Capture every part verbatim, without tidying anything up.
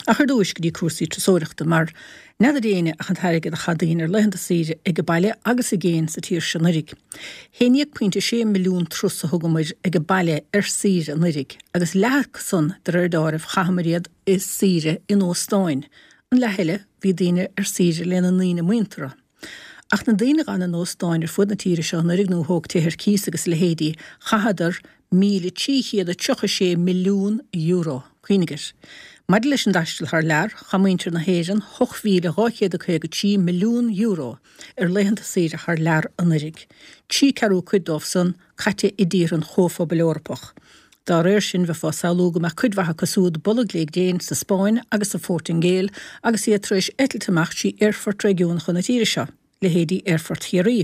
A chuir dúis go dtí cuasaí trasóireachta mar neidir daoine a chuntairigh a chadaín ar leitheanta saoire ag go baile agus i géin sa tír sin nurig. Héanaíoch pointe sé milliún trus a thugamid ag go baile ar saoire nurig, agus leach san de rédáirh chahamaríad is saoire in Óstáin. An lehéile bhí daoine ar saoire lena naoine muintere. Ach na daoine gan an Óstáin ar fud na tíre seo nurig nó thóg títhir cís agus lehéadí chahadar míle tíchéad a tucha sé milliún euro. Cuinigir. Mar leis an daistil haar lear, chamuintir na héirean hochhíle ráchéad a chuig tí milliún euro ar leitheanta saoire haar lear an nurig. Tí carú cuiddómh san chaite i dtír an chófa beorpach. Dá réir sin bheith fá saolúga me cuidmhatha cosúd bollag léig déin sa Spáin agus sa Fortingale agus é tríis etiltamach sí Erfurt régiún chun na tíre seo, le héadí Erfurt Chiarí.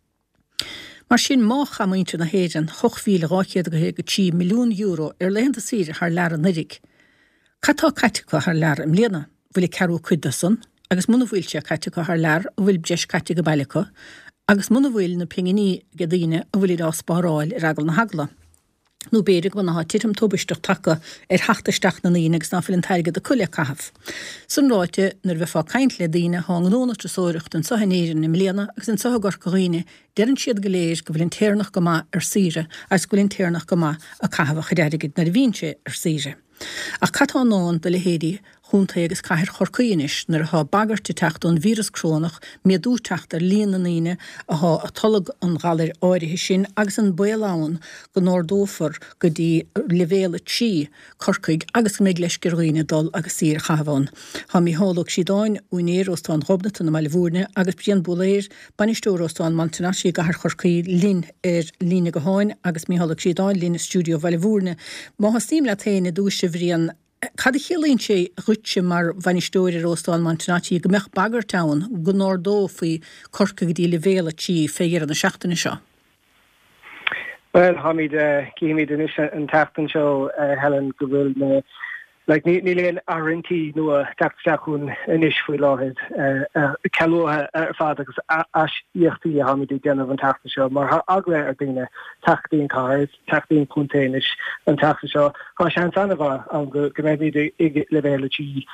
Mar sin má chamuintir na héirean hochhíle ráchéad a chuig tí milliún euro ar leitheanta saoire haar lear an nurig. Catá caitecha haar lear am léana, bhfuil cearú cuida san, agus muna bhfuil sé caitecha haar lear a bhfuil breis caite go bailicha, agus muna bhfuil na pinginí go daoine a bhfuil rás spáráil ar agal na hagla. Nó béidir go na títam tóbaisteach tacha ar heachtasteach na naoine agus ná fillin teirgad a chuile cathaf. San ráite nar bheith fá caint le daoine há an óna trasóireacht an sahanéirean im léana agus an sahagar coghine dean siad go léir go bhfuiln téarnach go má ar saoire agus go bhfuiln téarnach go má a cathaf a chuideirigid na bhínse ar saoire. A catá náin de le héadí chunta agus caiir chorcaínis nar há bagartí techt an vírus crónach mé dútecht ar líana naine a há a tolag an galir áirithe sin agus an buileáin go nódófar go dtí levéle tí corcaig agus méid leis goghine dul agus sír chahabhán. Tá mí hálach si dáin unéir óstáin robnata na meile bhúrne agus bíon buléir banistóir óstáin mantanasí gahar chorcaí lín ar lína go háin agus mí hálach si dáin lína stúdio bheile bhúrne. Má hasím le taine dúise bhríon Cad chéalaonn sé rúte mar bhainisteoir ar Óstáin Mantanátí go meach bagartáin go nódó faoi corca go dtí levéle tí féigear an seachtainna seo. Well, Hamid, uh, Gihimid in an tachtan seo uh, Helen go bhfuil na like ní léon arintí nua teachún inis faoi láhead ceúthe ar fad agus as íochtaí a Hamidí déanamh an tachtan seo mar agla ar daoine teachtaíon cáid, teachtaíon puntéis an tachtan seo há sean sanmha an go go méid ag levéile tí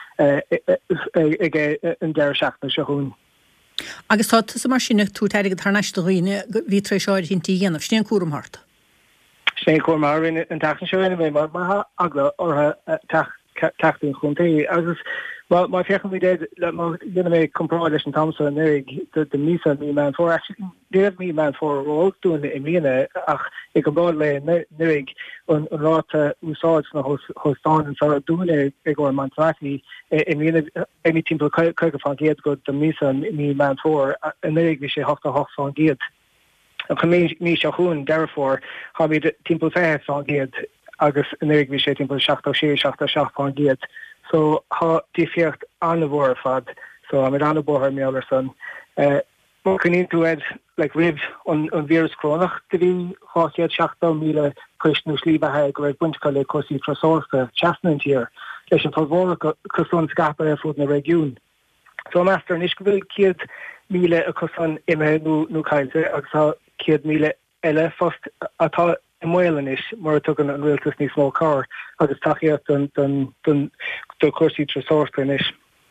ag an deir seachtainna seo hún. Agus tá sa mar sinna tú teirigh tarnaistalíine bhí tréis áir hintí dhéanamh snéan cuaram hart. Snéan cuaram áir an tachtan seo inmé mar mar agla ortha teachtaíon chuntaí agus má fiochan mí déad duna mé compráid leis an tamsa an nuig de mísa mí man fór déadh mí man fór ró dúin i mlíana ach ag go bráid le nuig an ráta úsáid na hóstáin sa dúine ag go Mantanátí i mlíana any timp chuige fan géad go de mísa mí man fór an nuig bhí sé hochta hoch fan géad. An chu mí se chuún deirfór ha mí timp fé fan géad agus an nuig bhí sé timp seachta sé seachta seach fan géad. So ha difiocht an bhór fad, so am an bóthir méallar san. Má chunín tú ed like rib an an vírus crónach de bhí háchéad seachta míle cuisnú slíbathe go raibh buinteá le cosí trasórta chasnan tír leis an fábhór cosún scapa ar fud na régiún. So meastar an isco bhfuil ciad míle a cosan imime nó caiilte agus tá ciad míle eile fost atá I mailan is mar tugan an réaltas níos mó cá agus tachiacht don don don do cuasí trasórta is.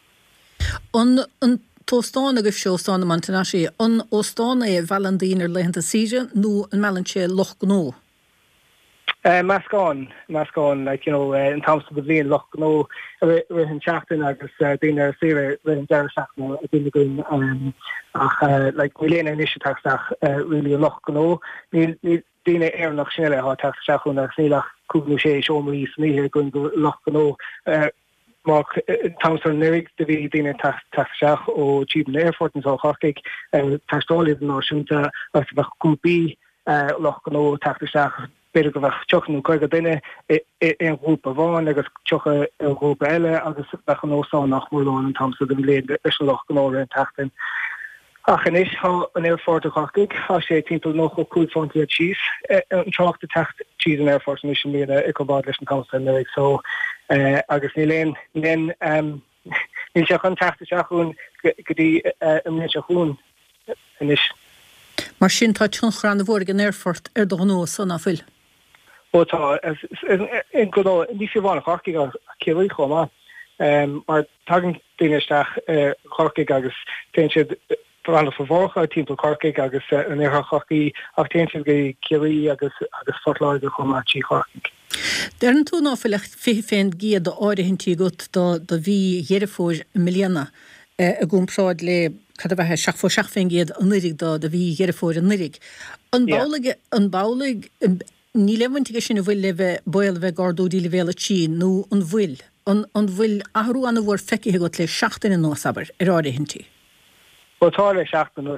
An an tóstáin agus seostáin na Mantanátí an óstáin é bhealandín ar leitheanta saoire nó an meallann sé Loch Gnó? Uh, Mascán, Mascán, like, you know, uh, in terms of the bhíon Loch Gnó rihin seachtain agus daoine ar saoire rihin deir seachna a dtíine goin um, ach uh, like bhfuil éana inisiateach really Loch Gnó ní Dine air nach snelle ha tacht seachún nach snílach cúgnú sé seomí sníhe gon go Loch Gnó má tamsar nurig de bhí dine tacht seach ó tíban airfortans á chacaig tastáid an áisiúnta agus bheith cúpí Loch Gnó tacht seach beidir go bheith teochanú chuige duine an grúpa bháin agus teocha an grúpa eile agus bheith an ósáin nach mórláin an tamsar den léad is Loch Gnó ar an tachtain. Ach an is ha an airfort a chachig, ha sé timpel noch o cool fonti a cheese, an tracht de tacht cheese an airfort mission me a ecobad leis an council nuig, so agus ni len, len, um, ni se an tacht a seachún gedi am ne seachún an is. Mar sin tá tún chrán bhór an airfort ar do nó san a fuil. O tá, en godó, ní sé bháin chachig a céhí chomá. um, mar tagan dingeach chorcaig agus te an vervorcha timp Corcaig agus an er chochi achtéint ge Curie agus agus fortlaid chomatí chorcaig. Der an tú áfelecht fi féin giad de áirihintí gut do do bhí dhéirefóir millianna a gúmráid le cad bheit seach fó seach féin giad an nirig do de bhí dhéirefóir an nirig. An bálaige an bálaig ní lehaintige sin bhfuil le bheith boil bheith gardúdí le bhéle tí nó an bhfuil an an bhfuil ahrú an bhór feici got le seachtain an nósabar ar áirihintí. Tále seachtain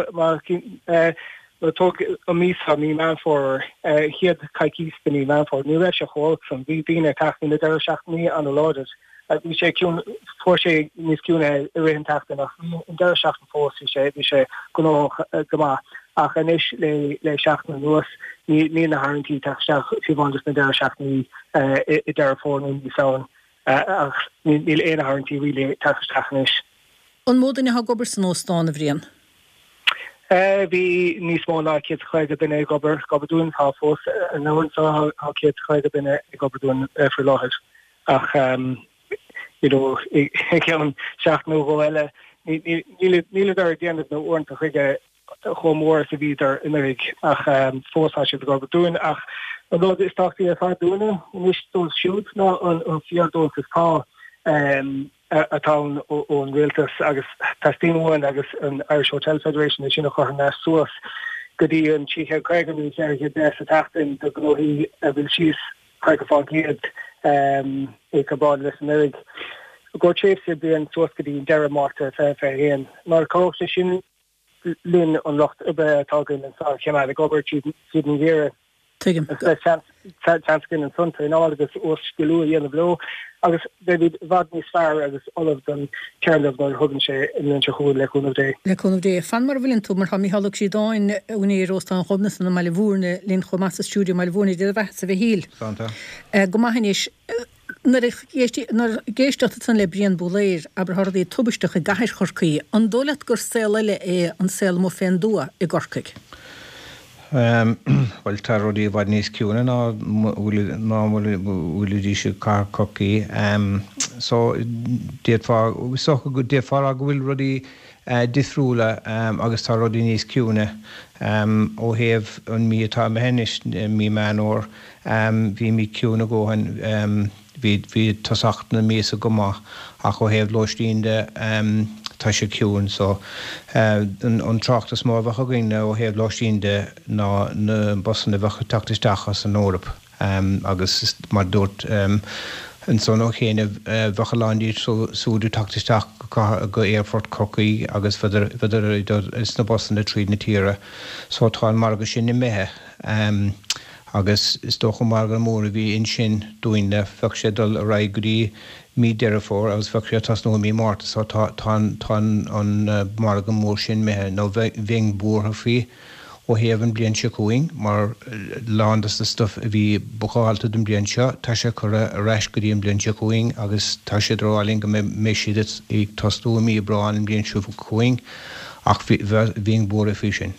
tóg a mís a ní man for hiad caiiciíspaní man for nu leis a chóil san bhí bíine taachtain le deir seachtaí an a láidir. Bhí sé for sé níos ciúna i rihan taachtainach an deir seachtain fós sé bhí sé go gomá ach inis le le seachtain nuas ní ní na harintí taach fiúhantas na deir seachtaí i deir fórna ní saoin ach níl éana harintí ri taachtanis. An módan ha gobar san óstáin a bhríon? Bhí níos mó ná céad chuige bin é gobar gobarún há fós an nóhain há céad chuige bin é gobarún fir láthir ach ceann seach nó bhile níle ar déanamh nó orintanta chuige chomór sa bhíidir imirig ach fósá si gobarún ach an nó is táchtaí a fá dúna níos dó siút ná an fiordóntas tá atá ón réaltas agus tastíháin agus an Irish Hotel Federation is sin nach chu ná suas go dtí an títhe creigeú sé de a tatain do glóí a bhfuil síos chuige fá géad é go leis an irig. Go tréh sé bí an suas go dtí deire máta fé fé héan. Mar có sé sin linn an locht ube tágann an sá cheanna a gobar siad an ggéire. Chancin an sunta in agus os goú dhéana bló agus David vad níos fear agus all den ceirlah nar thugann sé in se chuú leúnmh dé. Leúnmh dé fan mar bhfuiln tú mar ha míhalach sí dáin uní róstan chomnas na meile bhúrne lín chomá a stúdio meile bhúna de bheit sa bheith híl. Go maithis géisteachta san le brion búléir aber thdaí tubisteach a gaiir chorcaí an dólaat gur céile é an céil mó féin dua i gcorcaig. Well tá rodí bhaid níos ciúna ná bhfuil dí se car cocí so déadfá socha go déadfá a bhfuil rodí dithróla agus tá rodí níos ciúna ó héamh an mí atá mehénis mí manóir bhí mí ciúna góhan bhí tasachna míos a gomá ach ó héamh loistíonde tá sé ciún so an tráchtas má bhecha gine ó héamh loistíonde ná na bosanna bhecha tachtasteachas an Eorp agus mar dúirt an son ó chéine bhecha láindíid súdú tachtasteach go Airport Cocaí agus feidir is na bosanna tríd na tíre so tá marga sin i methe agus is dócha marga mór a bhí in sin dúine fech sé dul a raig goí mí deirefór agus fechrí tas nó mí máta so tá an marga mór sin methe nó bhéng búrtha fí ó héamhann blian se cúing mar ládas na stuff a bhí bucháilta den blian seo tá sé chu a reis go dtíon blian se cúing agus tá sé ráling go mé siad ag tasú mí brain an blian siú cúing ach bhéng búrtha fí sin.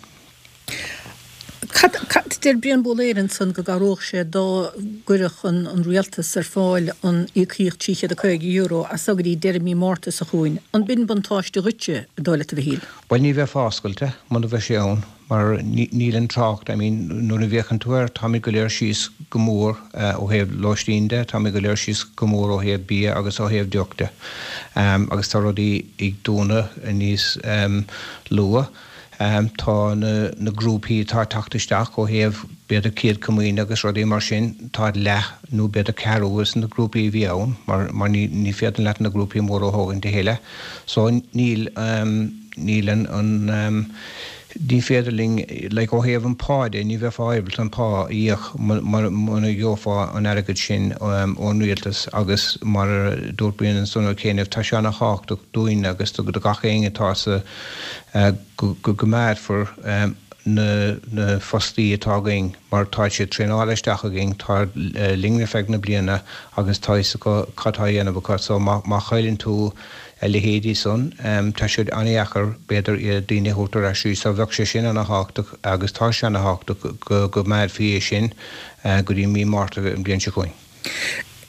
Dir brion bóléirann san go garóch sé dá gurach an rialtas ar fáil an ícíoch tíche a chuig euro a sagadí deir mí máta sa chuin. An bin bantáiste rute dóla a bhíl. Well ní bheith fáscailte, man a bheith sé ann, mar níl an trácht, I mean, nuair a bhéchan tuair, tá mé go léir síos go mór ó héamh loistíonde, tá mé go léir síos go mór ó héamh bí agus ó héamh deochta. Agus tá rudí ag dúna níos lua. Um, tá na, na grúpaí tá tachtasteach ó héamh beidir céad cumín agus rudí mar sin tá leth nó beidir ceúgus na grúpaí bhí ann, mar, mar ní, ní féadan leat na grúpaí mór ó hágann de héile. So níl um, nílan an um, ní féidirling le ó héamh an páide, ní bheith fáibalt an pá íoch muna gheofá an airgad sin ón rialtas agus mar dúirbíonn an sunna céanamh tá seanna háach dúine agus do go gachéinge tá sa go go méid for na fostaí atá going mar tá sé tréáleisteach a ging tá lingna feag na bliana agus tá go catá dhéanamh go so má chailinn tú le héadí son tá siad aníachar beidir i daoine thutar a siú sa bheh sé sin anna háach agus tá se anna háach go go méid fií sin go dtí mí máta an blion se chuin.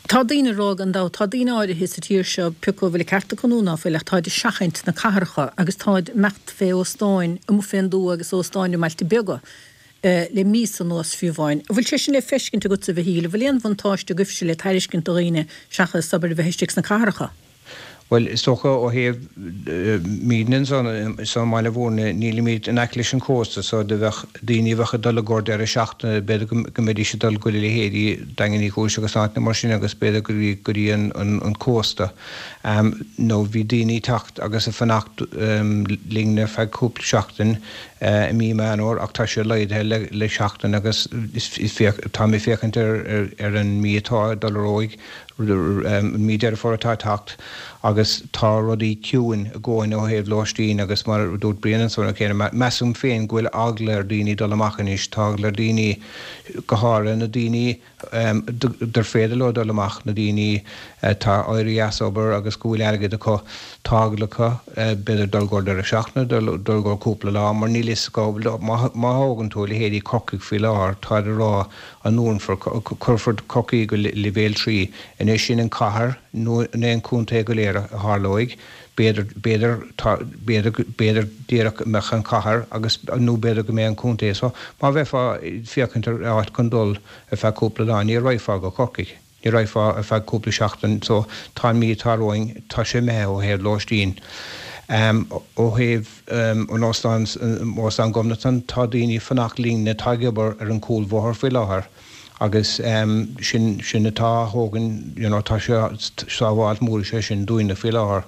Tá daine rá an dá tá daine áide his tíir se puco bhfuil certa conúna fé le táid seachaint na carcha agus táid mecht fé óstáin am féú agus óstáinú meilta bega le mí an nás fiúháin. bhfuil sé sin le fescinn go sa bh híle, bhfuil éon bhantáiste gufse le tairiscinn doine seacha sabar bheitiste na carcha. Well is toch ó heh míden san meile bhórna níla míid an eiclis an cósta so de bheith daoine bhecha dul gcóir ar a seachtainna beidir go méidir sé dul goil le héirí dagan í cóise agus na mar sin agus beidir gurí gurí an cósta. nó bhí daoine tacht agus a fannacht líne feid cúpla seachtain i mí meanóir ach tá sé leidthe le seachtain agus tá mé féchant ar an mítá dul róig mí ar fortá tacht agus tá rudí ciúin a ggóin ó héh láistíín agus mar dút brianan sona chéine meúm féin ghfuil aglair daoine dul amachchanis táglar daoine gothra na daoine der féidir le dul amach na daoine tá áirí easobar agus gúil aige a chu táglacha beidir dulgóir ar a seachna dulgóir cúpla lá mar nílis gáil máthgan tú le héirí cocaigh fi láir tá rá an núan for chuford cocaí go levéil trí in é sin an cahar nó an cúnta go léir a hálóig beidir beidir beidir díach meach an cahar agus nó beidir go mé an cúnta so má bheitfá fiochantar áit chun dul a feith cúpla lá ní roiifá go cocaigh. Ní roiifá a feith cúpla seachtain so tá mí táróing tá sé mé ó héad láistíín. ó héh ó náán mór an gomnatan tá daoine fannach líne taigebar ar an cúil bhthir fi láthair. agus sin sin atá thógan tá seáháil mór sé sin dúine fi láthair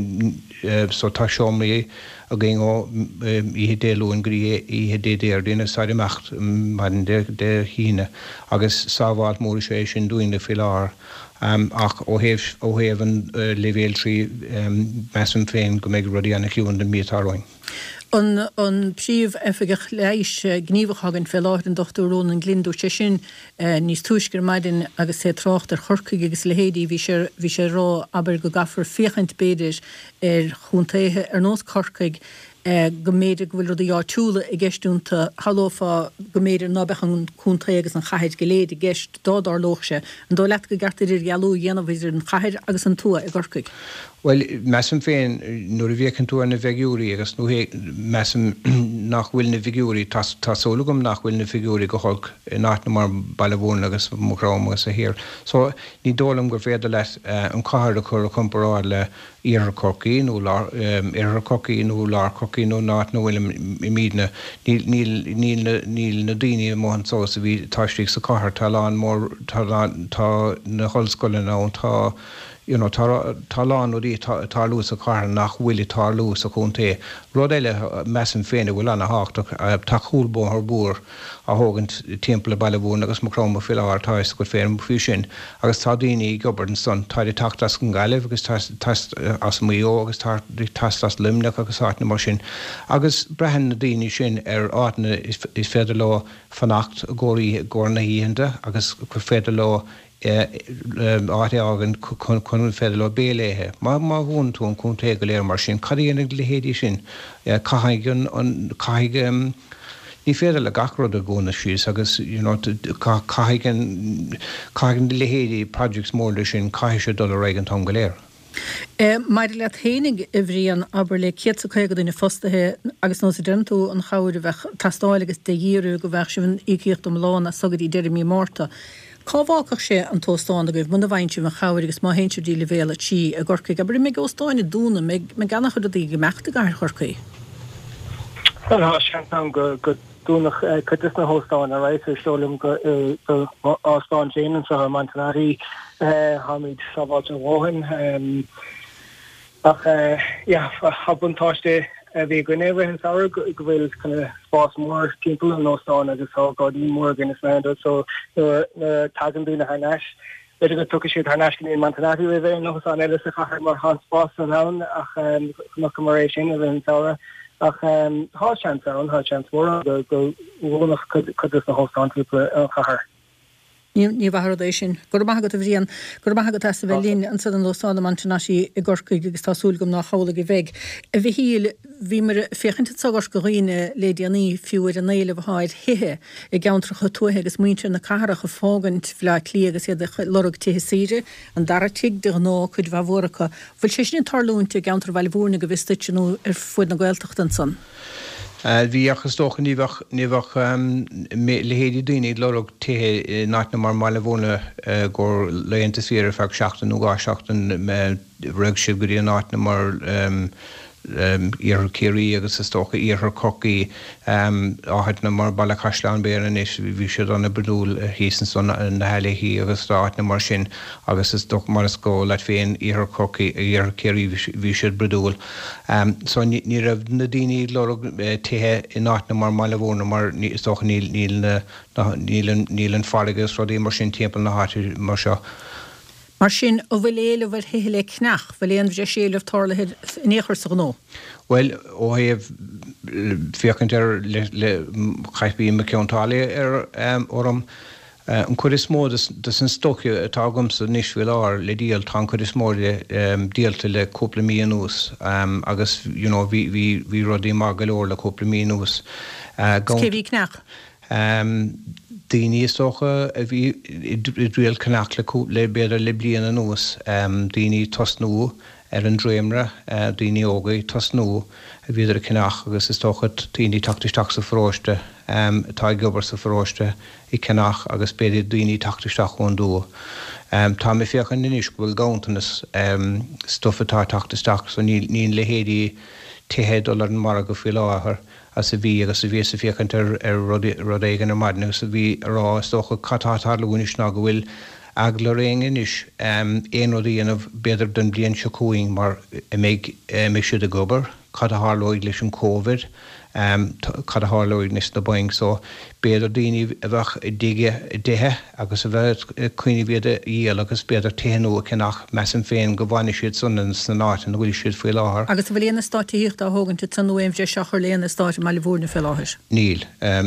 so tá seomlaí a gé ó ihe déúin grí ihe dédéir duna saidimecht man de híine agus sáháil mór sé sin dúine fi láthair. Um, ach ó héh ó héh an uh, levéil trí um, meam féin go méid rudí anna ciún den mítáróin. An an príomh efigech leis gníomhachagan fé láir an dochtúrón an glindú sé sin níos túisgur maidin agus sé trácht ar chorcaig agus lehéadí bhí bhí sé rá aber go gafar féchaint béidir ar chúntaithe ar nós chorcaig go méidir go bhfuil rudí áitiúla i gceistúnta hallófa go méidir nábechan cúntaí agus an chaid go léad i gceist dádar lóchse an dó leat go gartaidir gealú dhéanamhíidir an chaid agus an tua i gcorcaig. Well, meam féin nuair a bhécinn tú na bheiciúí agus nó meam nach bhfuil na bheiciúí tásólagam nach bhfuil na bheiciúí go thug náit na mar bailbhún agus mrám agus a hir. So ní dólam gur féidir leis an caiir a chur a comparáil le ar cocaí nó ar cocaí nó lár cocaí nó náit nó bhfuil i mína níl na daoine mhan só a bhí táistí sa caiir tá lán mór tá na hallscoilin ón tá you know, tá lán ó dí tá lús a cáir nach bhfuil tá lús a chunta. Rud éile meam féinine bhfuil anna háach tá chúlbó ar búr a thugant timppla bailbhún agus marrám fi átáis go féin fiú sin. agus tá daoine gobar an son táidir tatas an gaiileh agus as mó agus tastas limneach agus áitna mar sin. Agus brehan na daoine sin ar áitna is féidir lá fannacht ggóirí gcóna íonanta agus chu féidir lá áte agan chun féidir le béléthe. Má má bhún tú an chunta go léir mar sin cadíana le héadí sin caigan an caiige ní féidir le gacród a gcóna síos agus caigan le héadí projects mór sin caiise dul réigen tom go léir. Maidir le hénig i bhríon aber le céad chuige duna fostathe agus nó sé denú an chair bheith tastáil agus de díú go bheith sin ícíocht am lána sagad í deidir mí mórta. Cábhácach sé an tóstáin a goibh muna bhaintú a chair agus má héintú dí le bhéla tí a gcorcaig, aber mé óstáinna dúna me ganach chud í go meachta gar chorcaí. Well, sean go go dúnach chutas na hóstáin a rééis ar seolalam go ástáin Janan sa Mantanáí Hamid Sábháilte Bháin ach habuntáiste bhí go nébh an saoir go bhfuil chuna spás mór timppla an óstáin agus á gádaí mór gin is mé so na tagan dúna haneis. Beidir go tucha siad haneis in Mantanáí a bheith nó an eile a chachar mar há spás an ann ach nach go mar éis sin a bheith an saoire. Ach há sean an há sean mór go go bhnach chutas na hóstáin timppla an chachar. ní bhardééis sin gur maigad a bhríon gur maigad as bheith lín an san nóána mannaí i gcorcaig agus tásúlgum nach chaula go bheith. A bhí híl bhí mar féchananta sagar go riine lédianí fiúir an éile bhhaid hithe i gceantracha tuathe agus muinte na carach a fágant bhlá lí agus iad lorug tuthe síre an dartíigh de nó chud bhhracha. Bhfuil sé sin tarlúnta geantar bhil bhúrna go bhisteú ar fuid na gailtecht an san. Bhí achas tócha níbhah níbhah le héadí daoine lorug tuthe náitna mar mála bhna gur leonnta síar feag seachtain nó gá seachtain rug si go dtíí náitna mar ar céirí agus is tócha ar cocaí áhaid na mar bailla caiisleán béan is bhí siad anna bedúil hísan son na heileí agus ráitna mar sin agus is do mar scó le féin ar cocaí ar céirí bhí siad bedúil. So ní raibh na daoine lorug tuthe i náitna mar mála bhna mar is tócha níl an fálagus rodí mar sin timppla na háitir mar seo. Mar sin ó bhfuil éile bhfuil hithe le cnach, bhfuil éon bhí séalah tálahead inéair sa nó. Well, ó héamh fiocant ar le chaithbí me ceantála ar orm an chud is mó dus an stocio atá gomsa níos bhfuil ár le díal tá chud is mór díalta le cúpla míon ús agus bhí rodí má go leor le cúpla míon ús. Cé bhí cnach? Daoine socha a bhí dríal cnach le beidir le bliana an nús, daoine tosnú ar an dréimre, daoine ógaí tosnú a bhíidir cnach agus is tóchad daoine tactisteach sa fróiste, tá gobar sa fróiste i cnach agus beidir daoine tactisteach chun dú. Tá mé fiochan inis bhfuil gáantanas stoffatá tactisteach so níl le héadí tuthe dul an mar go fí láthair. As a bhí agus a bhí sa fiocant ar rud éigen ar maidne agus a bhí rá tócha catátá leúnis ná go bhfuil ag le réingin is éon rud dhéanamh beidir den blion se cúing mar méid siad a gobar, cad a hálóid leis an Covid, cad a hálóid níos na boing, so beidir daoine a bheith dige dithe agus a bheith cuoine bhéad íal agus beidir téanú a cinach meas an féin go bhhaine siad sunan sna náit an bhfuil siad faoi láthair. Agus bhfuil éana státííocht a thugannta san nuaimh de seachar léana stáit me le bhúrna fé láthir. Níl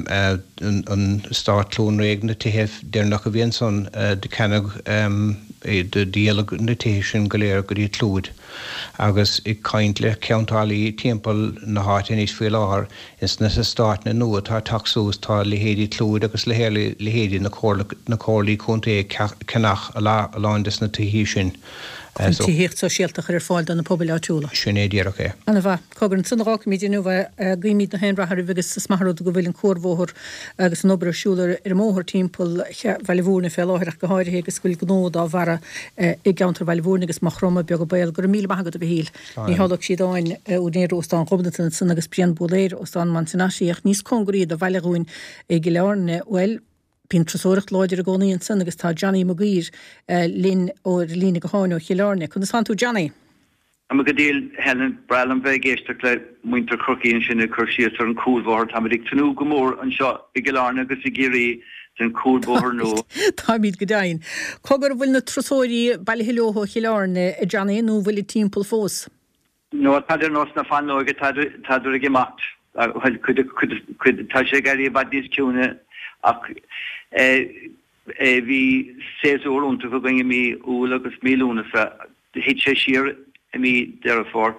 an stát clún réag na tuthe déirnach a bhíon son de cenneag de díalag na tuthe sin go léir go dtí tlúd. Agus i caint le ceantálaí timppel na háite níos faoi láthair is na sa stát na nua tá taxús tá le héadí tlúd agus le le héadí na cóirlaí chunta cenach a láindas na tuhí sin. Tíhécht so síaltach ar fáil an na poblbáúla. Sinné díach é. Anna bheith cogur an sunrá míidirú bheith gríimiid na henrathir bhegus sa smarú go bhfuil an cuairmhóthir agus an obair ar móthir timppel bheile bhúrna fé láthirach go háirithe agus bhfuil gnód á bhara i gceantar bheile bhúrna agus mar chroma beag go bail gur míle bagad a bhíl. Ní hálaach siad áin ó néir óstán chomnatan san agus brian bóléir óstán mantanáisiíoch níos congurí a bheile gúin i go learne well Bín trasóirecht láidir a gcónaíon san agus tá Johnny Maguire lín ó lína go háin ó chiilearne. Chun san tú Johnny? Am go díal Helen Brelan bheith géisteach le muintear crocaíonn sin na chuirsíos ar an cúlmhór tá ag tanú go mór an seo i gceilearne agus i géirí den cúlmhór nó. Tá míad go dainn. Cogur bhfuil na trasóirí bailithilótha chiilearne i Johnny nó bhfuil i timppel fós? No, táidir nás na fanóige táidir a gimacht. Tá sé gairí bad níos ciúne ach bhí séúr únta go gine mí úla agus mílúna sa hit sé siar a mí dearfór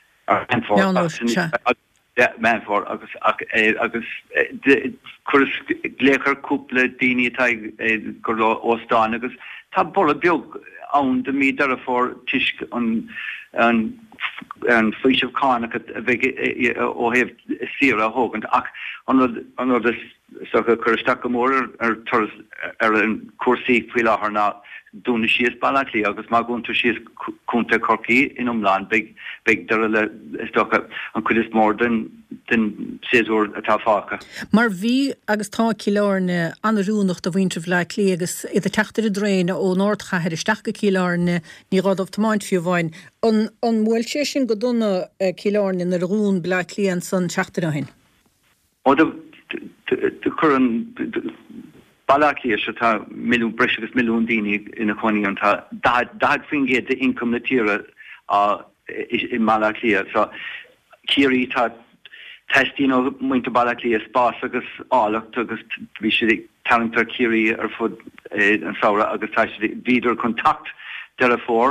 menfór agus agus chus léchar cúpla daoine gur óstáin agus tá bolla beag ann de mí dearfór tuisc an an fuisih cána ó heh sira a hógant ach an so chuisteach go mór ar ar an cuasaí faoi láthair ná dúna síos bailachlí agus má gúnta síos cúnta corcaí in umláin beag beag de le stocha an chud is mór den den séúr atá fácha. Mar bhí agus tá ciilearne anarúnacht a bhaintre le lí agus i a teachtar a dréine ó Nordchair isteach go ciilearne ní rád táint fiú bháin. An mhfuil sé sin go donna ciilearne na rún ble líon san teachtar a hin. Ó de churan bailachlí se tá milliún breis agus milliún daoine ina chuí an tá dad fingé de income na tíre i bailachlí so cíirí tá testí ó muinte bailachlí a spás agus álacht agus bhí si talentar cíirí ar fud an saora agus tá viidir kontakt derfor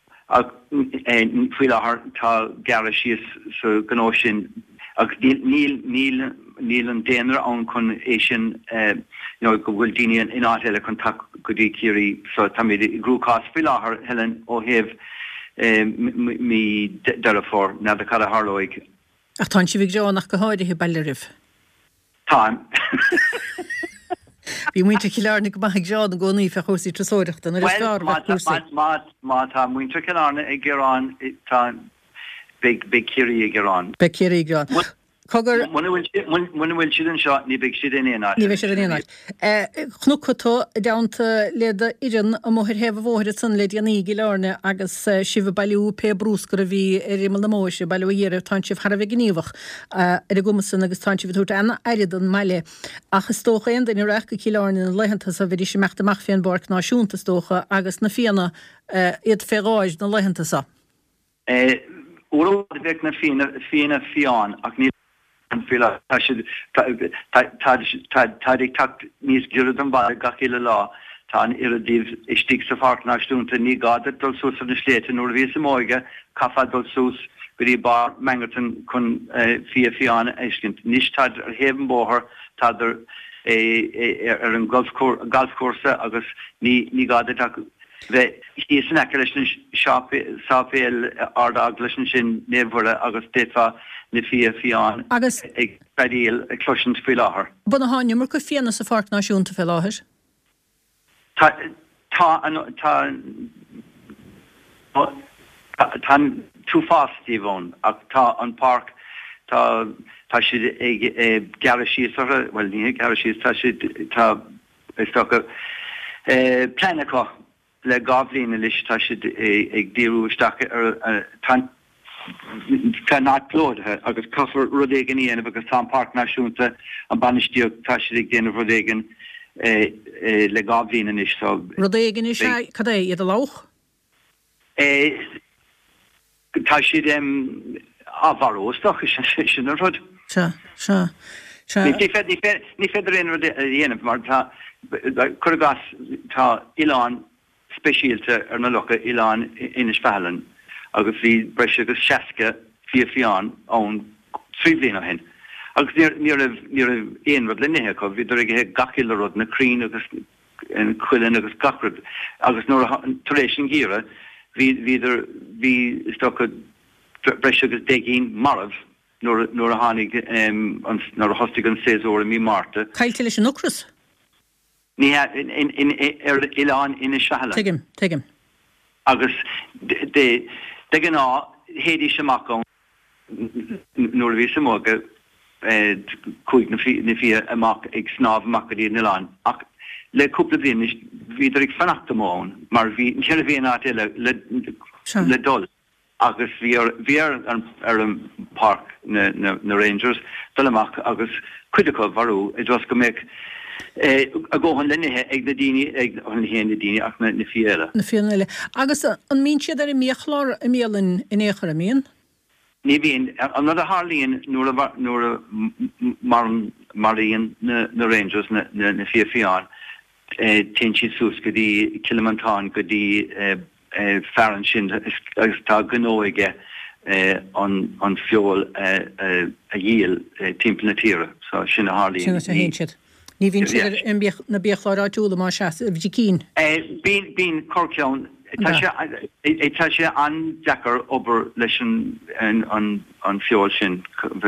fuiile tá gar sios sa gná sin agus níl níl níl an déanaar an chun é sin go bhfuil daine in áile kontakt go dtí céirí so tá grúás fuiile helen ó heh mi derfor na a cara harloig. Ach tá si bhíh deánach go háide he bailirih. Tá. Bhí muinte ciárna go maigh deán go níí fe chósaí trasóireachta na má tá muinte ciárna ag Gerán tá big céirí ag Gerán. Be céirí Gerán. Cogur bhfuil siad an seo ní bh siad in éanaid. Ní bh siad in éanaid. Chnúcható deanta léada iran a móthir hebh bhóthir san le deanaí giárne agus sibh bailú pe brúscar a bhí rimal na móise bailú dhéireh tá sibh Har bheith gníomhach ar a gcumasan agus tá sibh túta anna airiad an meile achas tócha aon den reach go ciárne na leihananta a bhí sé meachtamach féin bar náisiúnta tócha agus na fianna iad féráid na leihananta sa. Úrá bheith na fianna fián ach ní an fila tá ag tacht níos giúd an bhar gachéile lá tá an iradíh istí sa fartnáisiúnta ní gáda dul sús an sléite nuair bhí sa móige cafa dul sús goí bar mengertan chun fi fiána éiscint. Níos tá ar héban bóthir tá ar an golfcórsa agus ní gáda bheith hí san eice leis sápéil ardag leis sin néomhhuire agus défa na fi fián agus ag bedíal ag cloisiint fi láthair. Buna háine mar go fianna sa fartnáisiúnta fi láthair? Tá tá tá tú fástí bhón ach tá an park tá tá si ag gar síos well ní gar síos tá si tá sto plenaá le gáblína leis tá si ag díúteach ar tá náplódthe agus caafar rudégan íana agus tá park náisiúnta an banistíoch tá si ag déanamh rudégan le gáblína is so rudégan is cad é iad a lách? Tá si áhharóach sin ar rud. Se se ní féidir réon dhéanamh mar tá chugas tá Ián speisialte ar na locha Ián inis fehallan agus bhí breise agus seaca fi fián ón trí bliana hen. Agus ní rah éon rud linithe go bhí ag he gaciil rud na crín agus chuilin agus gacrad agus nóair taréis sin gíire híidir hí sto breise agus dégén marmh nóair a hánig nóair a hostig an séóir mí Marta. Caiilte leis an nucras? Ní ar Ián ina sehala. Tuigim, tuigim. Agus de gan ná hédí semach nóair bhí sa móga chuig na fi amach ag snáb amach í Ián. Ach le cúpla bhíon híidir ag fannachta món, mar bhí cheanna bhíon áit le dul. Agus bhí ar an park na Rangers dul amach agus cuideá bharú i dros go méid a ggóhan linithe ag na daine ag an héana na daine ach na fiile. Na fiile. Agus an mín siad ar i méchlár a mélan in échar a míon? Ní bhíon an na a hálíonn nuair a maríon na Rangers na fi fián tin siad sús go dtí Kilimantan go dtí fearan sin agus tá gnóige an fiol a dhéal timp na tíre so sin a hálíonn. Ní bhín siad na bíochláráúla má se bhí cín? Bín corceann tá sé an deachar obair leis an fiol sin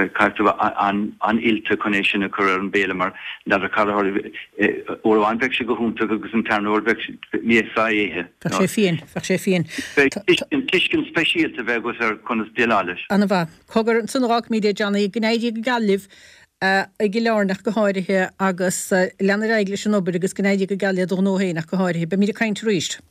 an ilte chuné sin a chur ar an béle mar na a carthir óháin bheith se go húnta agus an tarnóir níosá éthe. Fe sé fion, fe sé fion. Tuiscin speisialta bheith go ar chunas déáis. Anna bha, cogur san rák míide Johnna i gnéide go galibh a gilearnach go háirithe agus leanna réigla sin obair agus gnéide go galile do nóhéach go háirithe, be míidir caiint ríist.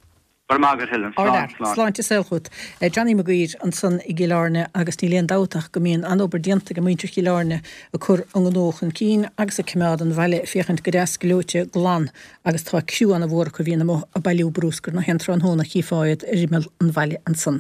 Sláinte selchút. Johnny McGuire an san i gilearne agus ní léon dáteach go míon an obair dianta go muintir gilearne a chur an gnóchan cín agus a cemeád an bhaile féchant go deas golóte glán agus tá ciú an a bhór go bhíana a bailú brúscar na hentra an hóna chiáid i rimel an bhaile an san.